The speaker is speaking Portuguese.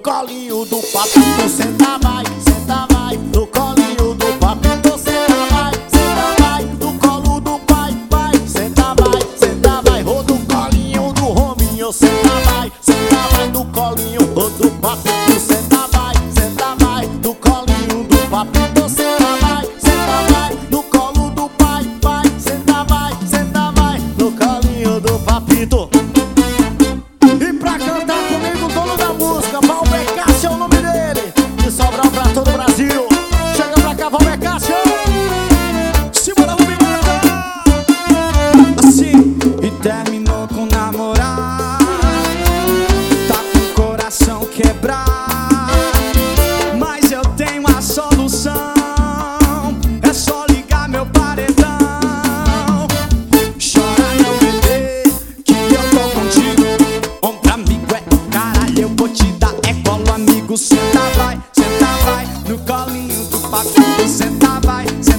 colinho do papito, senta vai, senta vai. No colinho do papito, senta vai, senta vai. No colo do pai, vai, senta vai, senta vai. Ou no colinho do Rominho, senta vai, senta vai. No colinho do papito, senta vai, senta vai. No colinho do papito, senta vai, senta vai. No colo do pai, vai, senta vai, senta vai. No colinho do papito. E pra cantar comigo, dono da música, Valber Cássio é o nome dele. De Sobral pra todo o Brasil. Chega pra cá, Valber Cássio. Cima da luminata. Assim, e terminou com namorar. Tá com o coração quebrado, mas eu tenho a solução. É só ligar meu paredão. Chora meu bebê, que eu tô contigo. Ombro amigo é caralho, eu vou te dar é colo amigo. Senta vai, no colinho do papito. Senta vai,